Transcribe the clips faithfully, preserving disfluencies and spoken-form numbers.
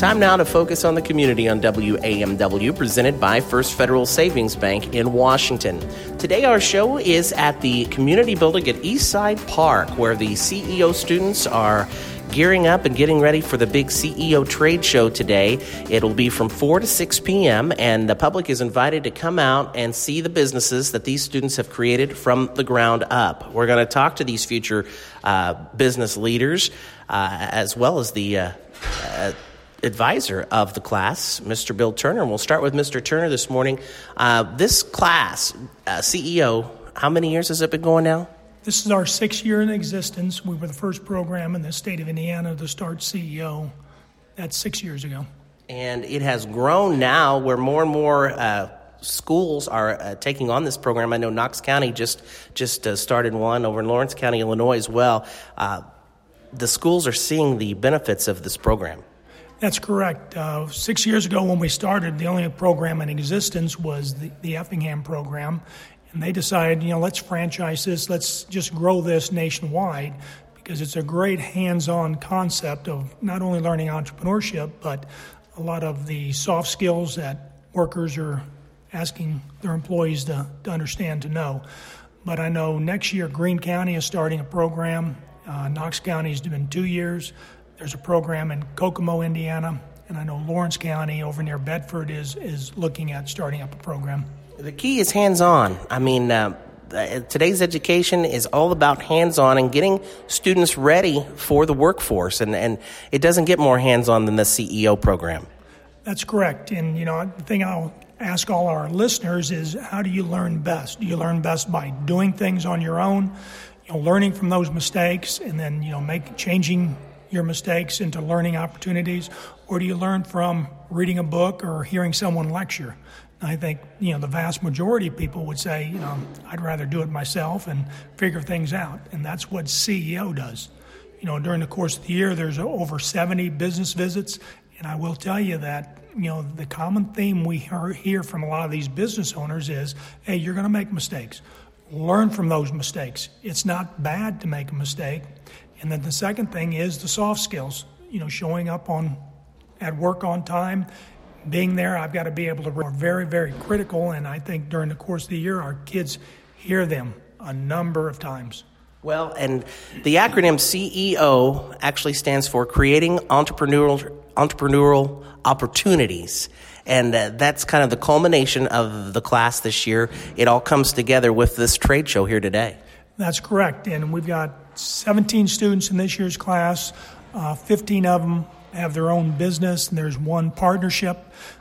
Time now to focus on the community on W A M W, presented by First Federal Savings Bank in Washington. Today our show is at the community building at Eastside Park, where the C E O students are gearing up and getting ready for the big C E O trade show today. It'll be from four to six p.m., and the public is invited to come out and see the businesses that these students have created from the ground up. We're going to talk to these future uh, business leaders, uh, as well as the uh, uh, advisor of the class, Mister Bill Turner. And we'll start with Mister Turner this morning. Uh, this class, uh, C E O, how many years has it been going now? This is our sixth year in existence. We were the first program in the state of Indiana to start C E O. That's six years ago. And it has grown now where more and more uh, schools are uh, taking on this program. I know Knox County just, just uh, started one over in Lawrence County, Illinois as well. Uh, the schools are seeing the benefits of this program. That's correct. Uh, six years ago when we started, the only program in existence was the, the Effingham program. And they decided, you know, let's franchise this, let's just grow this nationwide, because it's a great hands-on concept of not only learning entrepreneurship, but a lot of the soft skills that workers are asking their employees to, to understand, to know. But I know next year Greene County is starting a program. Uh, Knox County has been two years. There's a program in Kokomo, Indiana, and I know Lawrence County over near Bedford is, is looking at starting up a program. The key is hands-on. I mean, uh, today's education is all about hands-on and getting students ready for the workforce, and, and it doesn't get more hands-on than the C E O program. That's correct. And, you know, the thing I'll ask all our listeners is, how do you learn best? Do you learn best by doing things on your own, you know, learning from those mistakes, and then, you know, make changing your mistakes into learning opportunities, or do you learn from reading a book or hearing someone lecture? I think, you know, the vast majority of people would say, you know, I'd rather do it myself and figure things out. And that's what C E O does. You know, during the course of the year, there's over seventy business visits. And I will tell you that, you know, the common theme we hear from a lot of these business owners is, hey, you're going to make mistakes. Learn from those mistakes. It's not bad to make a mistake. And then the second thing is the soft skills, you know, showing up on at work on time. Being there, I've got to be able to be very, very critical, and I think during the course of the year, our kids hear them a number of times. Well, and the acronym C E O actually stands for Creating Entrepreneurial Entrepreneurial Opportunities, and uh, that's kind of the culmination of the class this year. It all comes together with this trade show here today. That's correct, and we've got seventeen students in this year's class, uh, fifteen of them have their own business, and there's one partnership.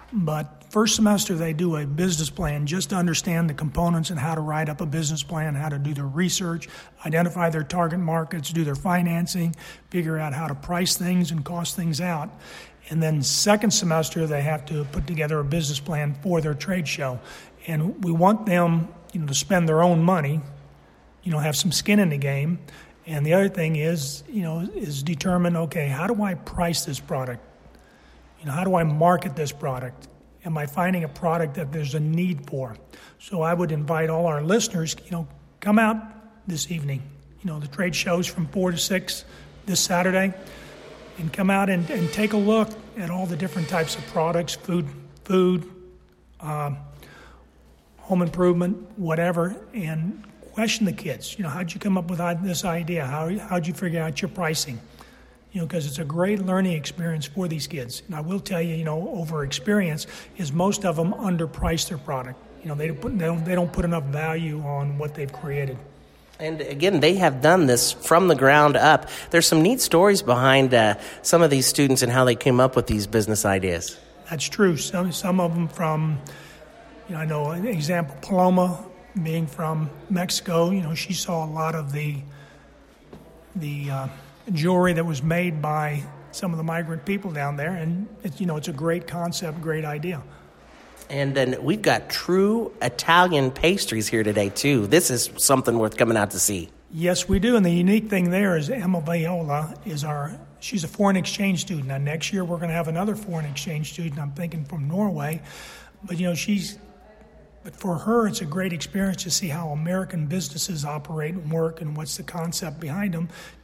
But first semester, they do a business plan just to understand the components and how to write up a business plan, how to do their research, identify their target markets, do their financing, figure out how to price things and cost things out. And then second semester, they have to put together a business plan for their trade show. And we want them, you know, to spend their own money, you know, have some skin in the game. And the other thing is, you know, is determine, okay, how do I price this product? You know, how do I market this product? Am I finding a product that there's a need for? So I would invite all our listeners, you know, come out this evening. You know, the trade show's from four to six this Saturday. And come out and, and take a look at all the different types of products, food, food, um, home improvement, whatever, and question the kids. You know, how'd you come up with this idea? How how'd you figure out your pricing? You know, because it's a great learning experience for these kids. And I will tell you, you know, over experience is most of them underprice their product. You know, they don't put, they don't, they don't put enough value on what they've created. And again, they have done this from the ground up. There's some neat stories behind uh, some of these students and how they came up with these business ideas. That's true. Some some of them from, you know, I know an example, Paloma, being from Mexico, you know, she saw a lot of the the uh, jewelry that was made by some of the migrant people down there, and it's, you know, it's a great concept, great idea. And then we've got true Italian pastries here today too. This is something worth coming out to see. Yes, we do. And the unique thing there is Emma Viola is our. She's a foreign exchange student. Now next year we're going to have another foreign exchange student. I'm thinking from Norway, but you know she's. But for her, it's a great experience to see how American businesses operate and work and what's the concept behind them.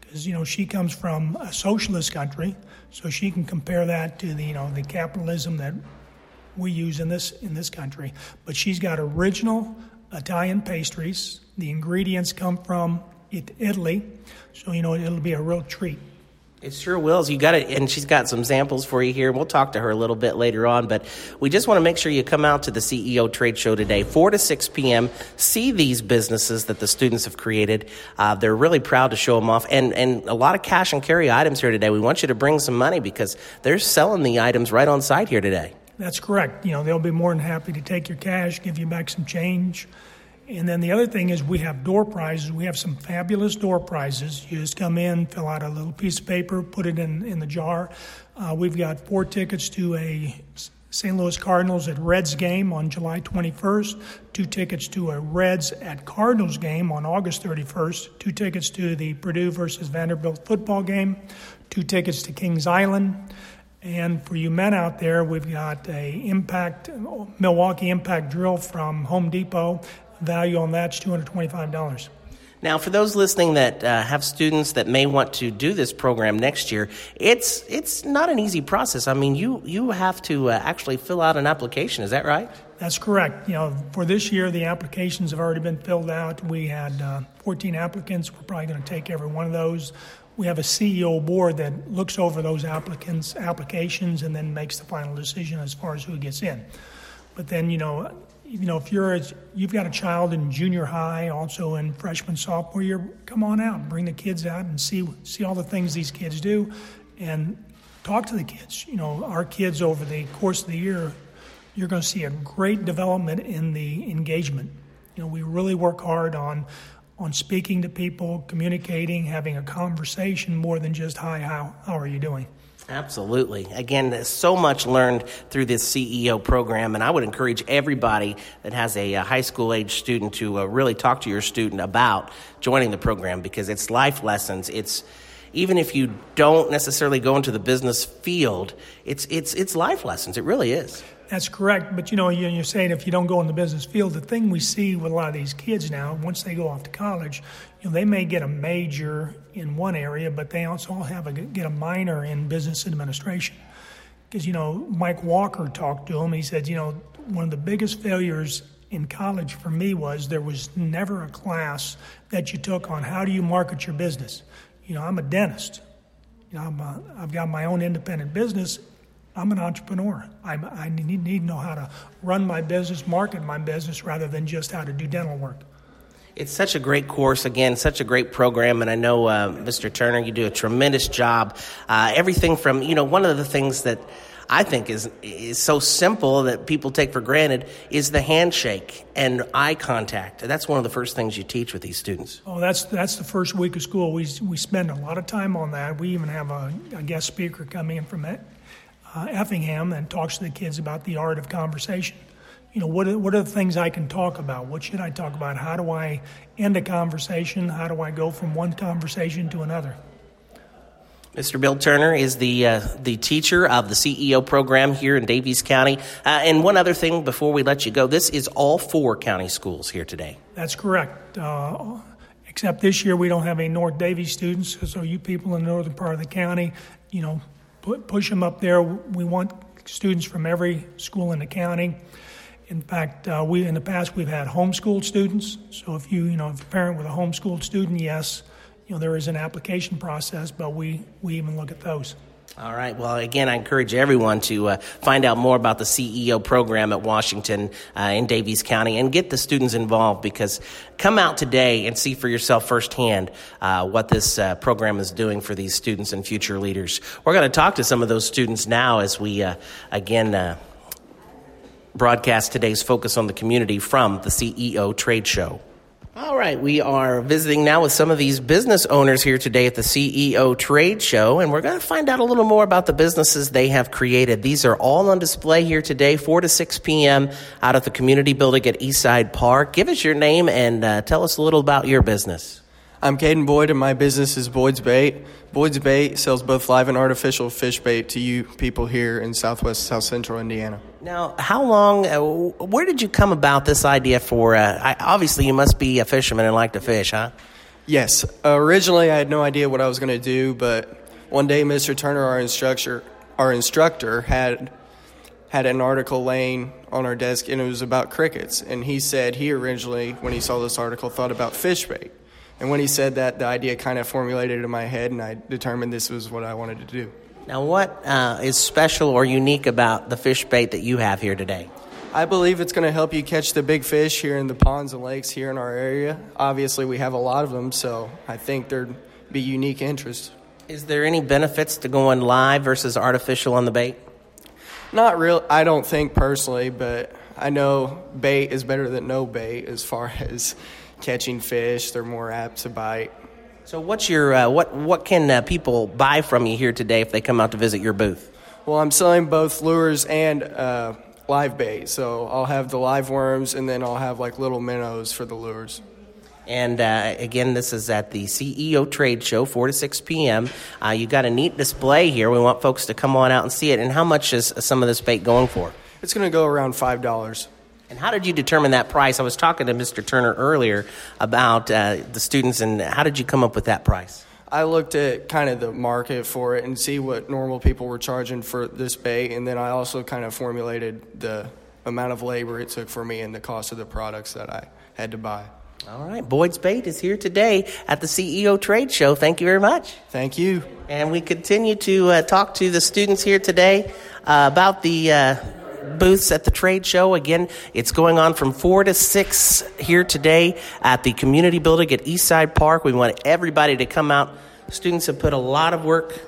because, you know, she comes from a socialist country, so she can compare that to the, you know, the capitalism that we use in this in this country. But she's got original Italian pastries. The ingredients come from it, Italy, so, you know, it'll be a real treat. It sure will. You got it, and she's got some samples for you here. We'll talk to her a little bit later on, but we just want to make sure you come out to the C E O Trade Show today, four to six p.m. See these businesses that the students have created. Uh, they're really proud to show them off, and and a lot of cash and carry items here today. We want you to bring some money because they're selling the items right on site here today. That's correct. You know, they'll be more than happy to take your cash, give you back some change. And then the other thing is we have door prizes. We have some fabulous door prizes. You just come in, fill out a little piece of paper, put it in, in the jar. Uh, we've got four tickets to a Saint Louis Cardinals at Reds game on July twenty-first, two tickets to a Reds at Cardinals game on August thirty-first, two tickets to the Purdue versus Vanderbilt football game, two tickets to Kings Island. And for you men out there, we've got a Impact Milwaukee Impact drill from Home Depot. Value on that's two hundred twenty-five dollars. Now, for those listening that uh, have students that may want to do this program next year, it's it's not an easy process. I mean, you you have to uh, actually fill out an application. Is that right? That's correct. You know, for this year, the applications have already been filled out. We had uh, fourteen applicants. We're probably going to take every one of those. We have a C E O board that looks over those applicants' applications and then makes the final decision as far as who gets in. But then, you know, you know, if you're a, you've got a child in junior high, also in freshman, sophomore year, come on out, bring the kids out and see see all the things these kids do, and talk to the kids. You know, our kids over the course of the year, you're going to see a great development in the engagement. You know, we really work hard on on speaking to people, communicating, having a conversation more than just, hi, how how are you doing? Absolutely. Again, there's so much learned through this C E O program, and I would encourage everybody that has a, a high school age student to uh, really talk to your student about joining the program, because it's life lessons. It's even if you don't necessarily go into the business field, it's it's it's life lessons. It really is. That's correct. But, you know, you're saying if you don't go in the business field, the thing we see with a lot of these kids now, once they go off to college, you know, they may get a major in one area, but they also have a get a minor in business administration. Because, you know, Mike Walker talked to him. He said, you know, one of the biggest failures in college for me was there was never a class that you took on how do you market your business. You know, I'm a dentist. You know, I'm a, I've got my own independent business. I'm an entrepreneur. I'm, I need, need to know how to run my business, market my business, rather than just how to do dental work. It's such a great course, again, such a great program, and I know, uh, Mister Turner, you do a tremendous job. Uh, everything from, you know, one of the things that I think is is so simple that people take for granted is the handshake and eye contact. That's one of the first things you teach with these students. Oh, that's that's the first week of school. We we spend a lot of time on that. We even have a, a guest speaker coming in from it. Uh, Effingham, and talks to the kids about the art of conversation. You know, what are, what are the things I can talk about? What should I talk about? How do I end a conversation? How do I go from one conversation to another? Mister Bill Turner is the uh, the teacher of the C E O program here in Daviess County. Uh, and one other thing before we let you go, this is all four county schools here today. That's correct. Uh, except this year we don't have any North Daviess students, so you people in the northern part of the county, you know, push them up there. We want students from every school in the county. In fact, uh, we in the past we've had homeschooled students. So if you you know if you're a parent with a homeschooled student, yes, you know there is an application process, but we we even look at those. All right. Well, again, I encourage everyone to uh, find out more about the C E O program at Washington uh, in Daviess County and get the students involved, because come out today and see for yourself firsthand uh, what this uh, program is doing for these students and future leaders. We're going to talk to some of those students now as we, uh, again, uh, broadcast today's Focus on the Community from the C E O Trade Show. All right, we are visiting now with some of these business owners here today at the C E O Trade Show, and we're going to find out a little more about the businesses they have created. These are all on display here today, four to six p.m. out at the community building at Eastside Park. Give us your name and uh, tell us a little about your business. I'm Caden Boyd, and my business is Boyd's Bait. Boyd's Bait sells both live and artificial fish bait to you people here in southwest, south central Indiana. Now, how long, uh, where did you come about this idea for, uh, I, obviously you must be a fisherman and like to fish, huh? Yes. Uh, originally, I had no idea what I was going to do, but one day, Mister Turner, our instructor, our instructor, had had an article laying on our desk, and it was about crickets. And he said he originally, when he saw this article, thought about fish bait. And when he said that, the idea kind of formulated in my head, and I determined this was what I wanted to do. Now, what uh, is special or unique about the fish bait that you have here today? I believe it's going to help you catch the big fish here in the ponds and lakes here in our area. Obviously, we have a lot of them, so I think there'd be unique interest. Is there any benefits to going live versus artificial on the bait? Not real. I don't think personally, but I know bait is better than no bait as far as catching fish. They're more apt to bite. So what's your uh, what what can uh, people buy from you here today if they come out to visit your booth? Well, I'm selling both lures and uh, live bait. So I'll have the live worms, and then I'll have like little minnows for the lures. And uh, again, this is at the C E O Trade Show, four to six p.m. Uh, you got a neat display here. We want folks to come on out and see it. And how much is some of this bait going for? It's going to go around five dollars. And how did you determine that price? I was talking to Mister Turner earlier about uh, the students, and how did you come up with that price? I looked at kind of the market for it and see what normal people were charging for this bait, and then I also kind of formulated the amount of labor it took for me and the cost of the products that I had to buy. All right, Boyd's Bait is here today at the C E O Trade Show. Thank you very much. Thank you. And we continue to uh, talk to the students here today uh, about the uh, booths at the trade show. Again, it's going on from four to six here today at the community building at Eastside Park. We want everybody to come out. Students have put a lot of work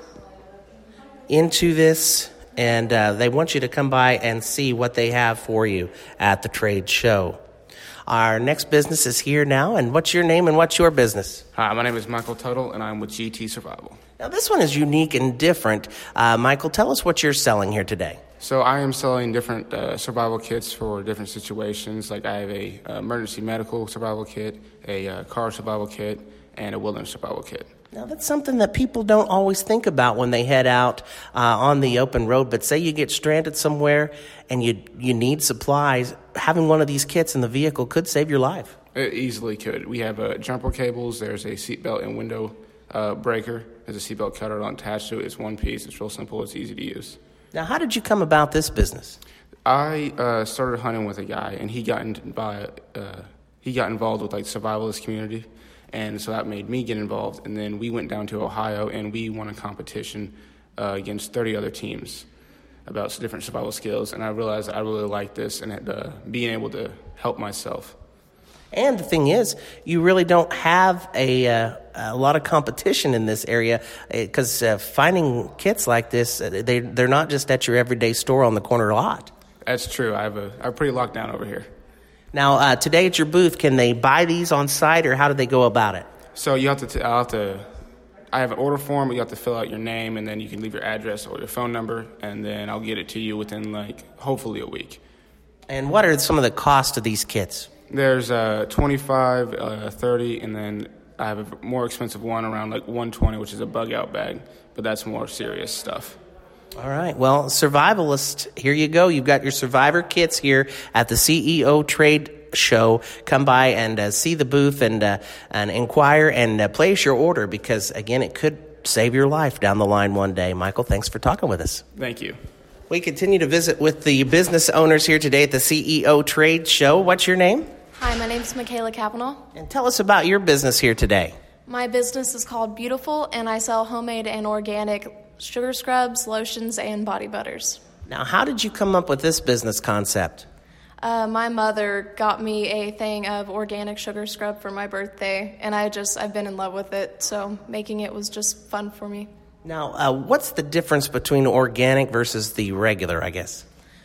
into this, and uh, they want you to come by and see what they have for you at the trade show. Our next business is here now, and what's your name and what's your business? Hi, my name is Michael Tuttle, and I'm with G T Survival. Now, this one is unique and different. Uh, Michael, tell us what you're selling here today. So I am selling different uh, survival kits for different situations. Like I have a uh, emergency medical survival kit, a uh, car survival kit, and a wilderness survival kit. Now, that's something that people don't always think about when they head out uh, on the open road. But say you get stranded somewhere and you you need supplies, having one of these kits in the vehicle could save your life. It easily could. We have uh, jumper cables. There's a seatbelt and window uh, breaker. There's a seatbelt cutter attached to it. It's one piece. It's real simple. It's easy to use. Now, how did you come about this business? I uh, started hunting with a guy, and he got in by uh, he got involved with like survivalist community. And so that made me get involved. And then we went down to Ohio, and we won a competition uh, against thirty other teams about different survival skills. And I realized I really liked this and uh, being able to help myself. And the thing is, you really don't have a uh, a lot of competition in this area because uh, finding kits like this, they, they're not just at your everyday store on the corner lot. That's true. I have a, I'm pretty locked down over here. Now, uh, today at your booth, can they buy these on site, or how do they go about it? So you have to, t- I'll have to, I have an order form, but you have to fill out your name, and then you can leave your address or your phone number, and then I'll get it to you within, like, hopefully a week. And what are some of the costs of these kits? There's uh, twenty-five, uh, thirty, and then I have a more expensive one around, like, one hundred twenty, which is a bug-out bag, but that's more serious stuff. All right. Well, Survivalist, here you go. You've got your Survivor kits here at the C E O Trade Show. Come by and uh, see the booth and uh, and inquire and uh, place your order because, again, it could save your life down the line one day. Michael, thanks for talking with us. Thank you. We continue to visit with the business owners here today at the C E O Trade Show. What's your name? Hi, my name is Michaela Cavanagh. And tell us about your business here today. My business is called Beautiful, and I sell homemade and organic sugar scrubs, lotions, and body butters. Now, how did you come up with this business concept? Uh, my mother got me a thing of organic sugar scrub for my birthday, and I just, I've been in love with it, so making it was just fun for me. Now, uh, what's the difference between organic versus the regular, I guess?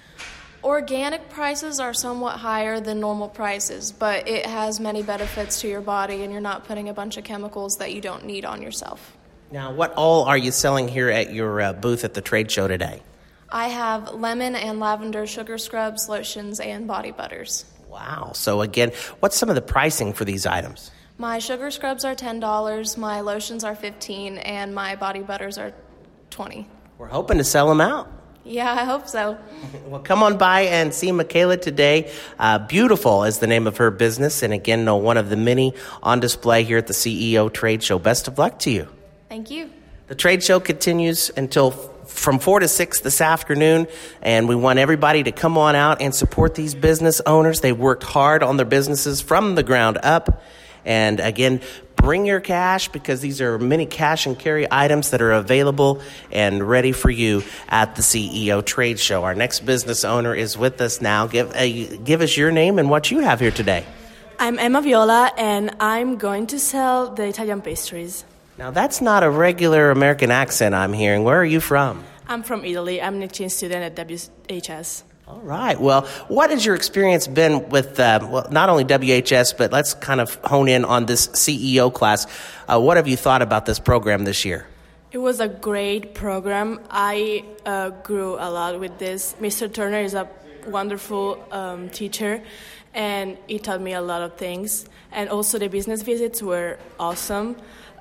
Organic prices are somewhat higher than normal prices, but it has many benefits to your body, and you're not putting a bunch of chemicals that you don't need on yourself. Now, what all are you selling here at your uh, booth at the trade show today? I have lemon and lavender sugar scrubs, lotions, and body butters. Wow. So, again, what's some of the pricing for these items? My sugar scrubs are ten dollars, my lotions are fifteen dollars, and my body butters are twenty dollars. We're hoping to sell them out. Yeah, I hope so. Well, come on by and see Michaela today. Uh, Beautiful is the name of her business, and again, uh, one of the many on display here at the C E O Trade Show. Best of luck to you. Thank you. The trade show continues until from four to six this afternoon, and we want everybody to come on out and support these business owners. They worked hard on their businesses from the ground up. And again, bring your cash because these are many cash and carry items that are available and ready for you at the C E O Trade Show. Our next business owner is with us now. Give, uh, give us your name and what you have here today. I'm Emma Viola, and I'm going to sell the Italian pastries. Now, that's not a regular American accent I'm hearing. Where are you from? I'm from Italy. I'm an exchange student at W H S. All right. Well, what has your experience been with, uh, well, not only W H S, but let's kind of hone in on this C E O class. Uh, what have you thought about this program this year? It was a great program. I uh, grew a lot with this. Mister Turner is a wonderful um, teacher, and he taught me a lot of things. And also the business visits were awesome.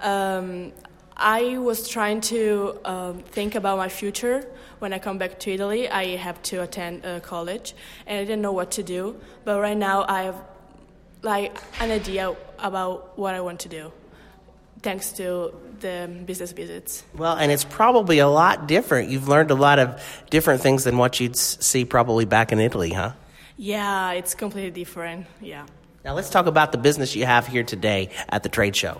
Um, I was trying to um, think about my future. When I come back to Italy, I have to attend uh, college, and I didn't know what to do. But right now, I have like an idea about what I want to do, thanks to the business visits. Well, and it's probably a lot different. You've learned a lot of different things than what you'd see probably back in Italy, huh? Yeah, it's completely different. Yeah. Now let's talk about the business you have here today at the trade show.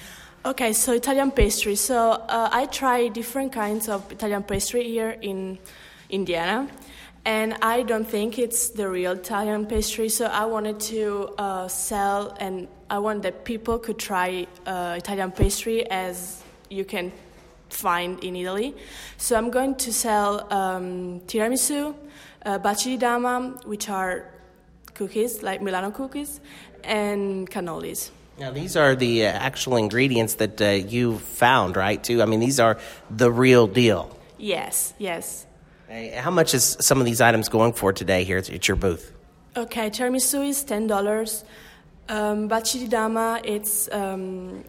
Okay, so Italian pastry. So uh, I try different kinds of Italian pastry here in Indiana, and I don't think it's the real Italian pastry. So I wanted to uh, sell, and I want that people could try uh, Italian pastry as you can find in Italy. So I'm going to sell um, tiramisu, uh, baci di dama, which are cookies like Milano cookies, and cannolis. Now, these are the uh, actual ingredients that uh, you found, right, too? I mean, these are the real deal. Yes, yes. Hey, how much is some of these items going for today here at your booth? Okay, tiramisu is ten dollars. Um, baci di dama, it's um,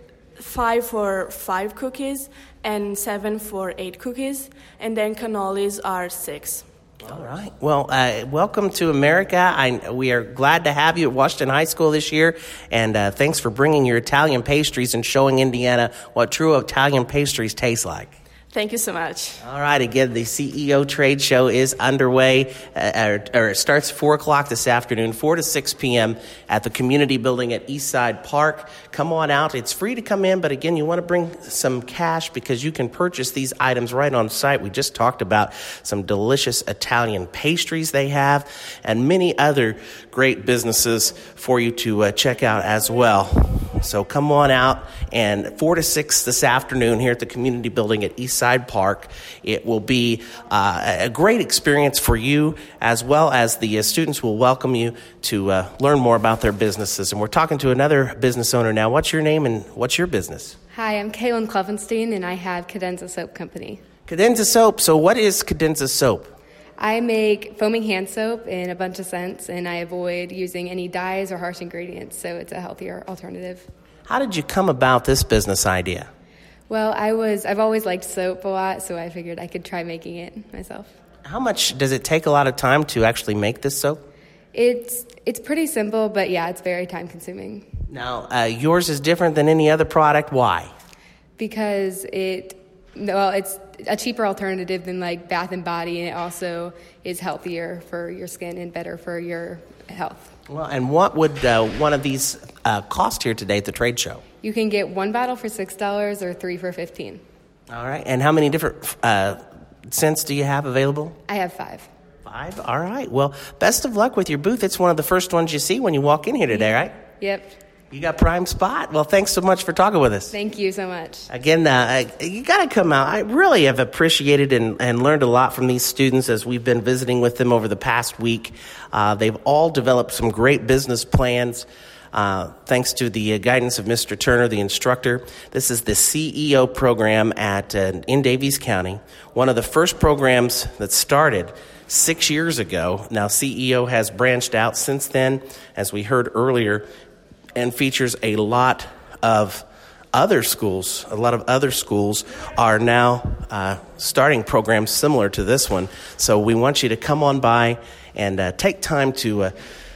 five for five cookies and seven for eight cookies. And then cannolis are six. All right. Well, uh, welcome to America. I, we are glad to have you at Washington High School this year, and uh, thanks for bringing your Italian pastries and showing Indiana what true Italian pastries taste like. Thank you so much. All right. Again, the C E O Trade Show is underway, uh, or, or it starts four o'clock this afternoon, four to six p.m. at the Community Building at Eastside Park. Come on out. It's free to come in, but again, you want to bring some cash because you can purchase these items right on site. We just talked about some delicious Italian pastries they have and many other great businesses for you to uh, check out as well. So come on out, and four to six this afternoon here at the Community Building at Eastside Park. It will be uh, a great experience for you, as well as the uh, students will welcome you to uh, learn more about their businesses. And we're talking to another business owner now. What's your name and what's your business? Hi, I'm Kaylin Clevenstein, and I have Cadenza Soap Company. Cadenza Soap. So what is Cadenza Soap? I make foaming hand soap in a bunch of scents, and I avoid using any dyes or harsh ingredients, so it's a healthier alternative. How did you come about this business idea? Well, I was, I've always liked soap a lot, so I figured I could try making it myself. How much does it take a lot of time to actually make this soap? It's it's pretty simple, but yeah, it's very time-consuming. Now, uh, yours is different than any other product. Why? Because it, well, it's a cheaper alternative than like Bath and Body, and it also is healthier for your skin and better for your health. Well, and what would uh, one of these uh, cost here today at the trade show? You can get one bottle for six dollars or three for fifteen dollars. All right. And how many different uh, scents do you have available? I have five. Five? All right. Well, best of luck with your booth. It's one of the first ones you see when you walk in here today, right? Yep. You got prime spot. Well, thanks so much for talking with us. Thank you so much. Again, uh, you got to come out. I really have appreciated and, and learned a lot from these students as we've been visiting with them over the past week. Uh, they've all developed some great business plans. Uh, thanks to the uh, guidance of Mister Turner, the instructor. This is the C E O program at uh, in Daviess County, one of the first programs that started six years ago. Now, C E O has branched out since then, as we heard earlier, and features a lot of other schools, a lot of other schools are now uh, starting programs similar to this one. So we want you to come on by and uh, take time to uh,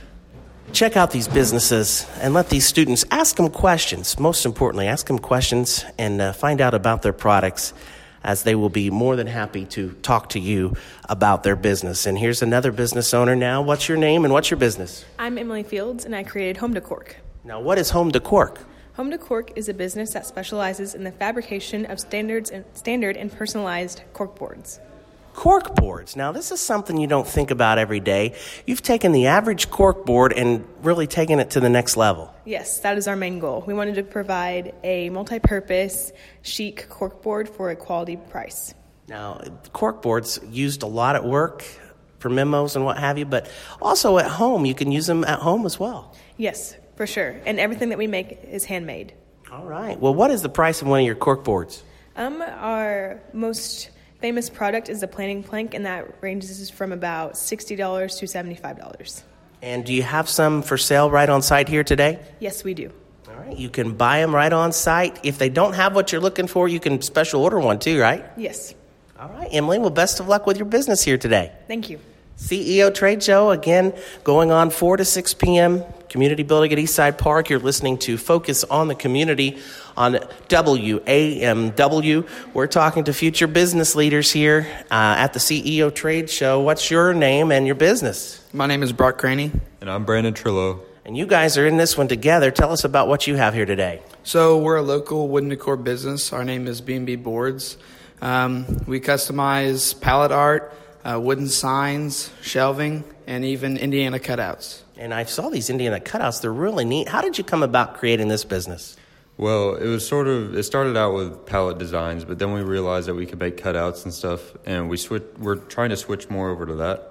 check out these businesses and let these students ask them questions. Most importantly, ask them questions and uh, find out about their products, as they will be more than happy to talk to you about their business. And here's another business owner now. What's your name and what's your business? I'm Emily Fields, and I created Home Decor. Now, what is Home Decor? Home Decor is a business that specializes in the fabrication of standards and standard and personalized cork boards. Cork boards. Now, this is something you don't think about every day. You've taken the average cork board and really taken it to the next level. Yes, that is our main goal. We wanted to provide a multi-purpose, chic cork board for a quality price. Now, cork boards used a lot at work for memos and what have you, but also at home. You can use them at home as well. Yes, for sure. And everything that we make is handmade. All right. Well, what is the price of one of your cork boards? Um, our most famous product is the planning plank, and that ranges from about sixty dollars to seventy-five dollars. And do you have some for sale right on site here today? Yes, we do. All right. You can buy them right on site. If they don't have what you're looking for, you can special order one too, right? Yes. All right, Emily. Well, best of luck with your business here today. Thank you. C E O Trade Show, again, going on four to six p.m., Community Building at Eastside Park. You're listening to Focus on the Community on W A M W. We're talking to future business leaders here uh, at the C E O Trade Show. What's your name and your business? My name is Brock Craney. And I'm Brandon Trillo. And you guys are in this one together. Tell us about what you have here today. So we're a local wooden decor business. Our name is B and B Boards. Um, we customize pallet art, Uh, wooden signs, shelving, and even Indiana cutouts. And I saw these Indiana cutouts. They're really neat. How did you come about creating this business? Well, it was sort of, it started out with pallet designs, but then we realized that we could make cutouts and stuff, and we switch, we're trying to switch more over to that.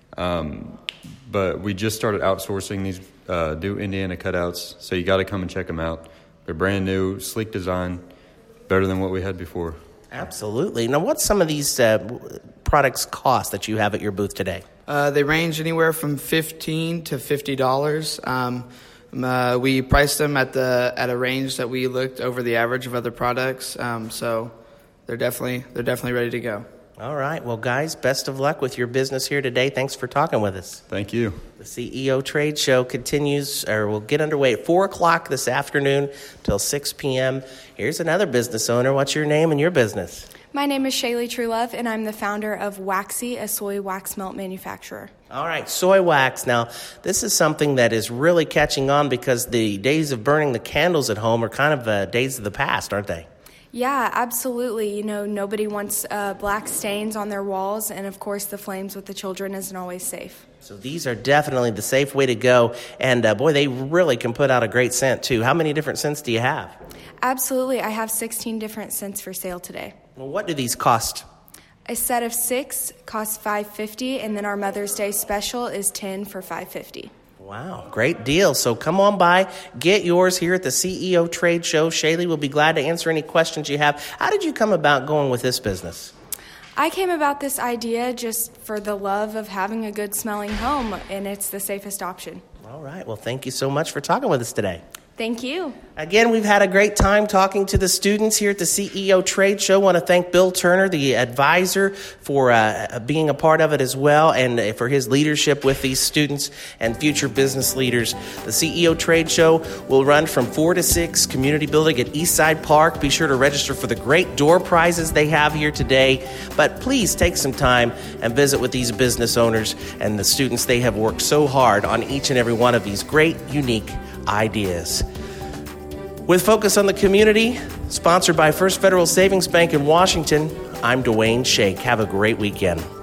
Um, but we just started outsourcing these uh, new Indiana cutouts, so you got to come and check them out. They're brand new, sleek design, better than what we had before. Absolutely. Now, what's some of these uh, products cost that you have at your booth today? Uh, they range anywhere from fifteen to fifty dollars. Um, uh, we priced them at the at a range that we looked over the average of other products. Um, so they're definitely they're definitely ready to go. All right. Well, guys, best of luck with your business here today. Thanks for talking with us. Thank you. The C E O Trade Show continues, or will get underway at four o'clock this afternoon till six p.m. Here's another business owner. What's your name and your business? My name is Shaylee Truelove, and I'm the founder of Waxy, a soy wax melt manufacturer. All right, soy wax. Now, this is something that is really catching on because the days of burning the candles at home are kind of uh, days of the past, aren't they? Yeah, absolutely. You know, nobody wants uh, black stains on their walls, and of course the flames with the children isn't always safe. So these are definitely the safe way to go, and uh, boy, they really can put out a great scent too. How many different scents do you have? Absolutely. I have sixteen different scents for sale today. Well, what do these cost? A set of six costs five dollars and fifty cents, and then our Mother's Day special is ten for five dollars and fifty cents. Wow, great deal. So come on by, get yours here at the C E O Trade Show. Shaylee will be glad to answer any questions you have. How did you come about going with this business? I came about this idea just for the love of having a good smelling home, and it's the safest option. All right. Well, thank you so much for talking with us today. Thank you. Again, we've had a great time talking to the students here at the C E O Trade Show. I want to thank Bill Turner, the advisor, for uh, being a part of it as well, and for his leadership with these students and future business leaders. The C E O Trade Show will run from four to six, Community Building at Eastside Park. Be sure to register for the great door prizes they have here today. But please take some time and visit with these business owners and the students. They have worked so hard on each and every one of these great, unique ideas. With Focus on the Community, sponsored by First Federal Savings Bank in Washington, I'm Dwayne Shake. Have a great weekend.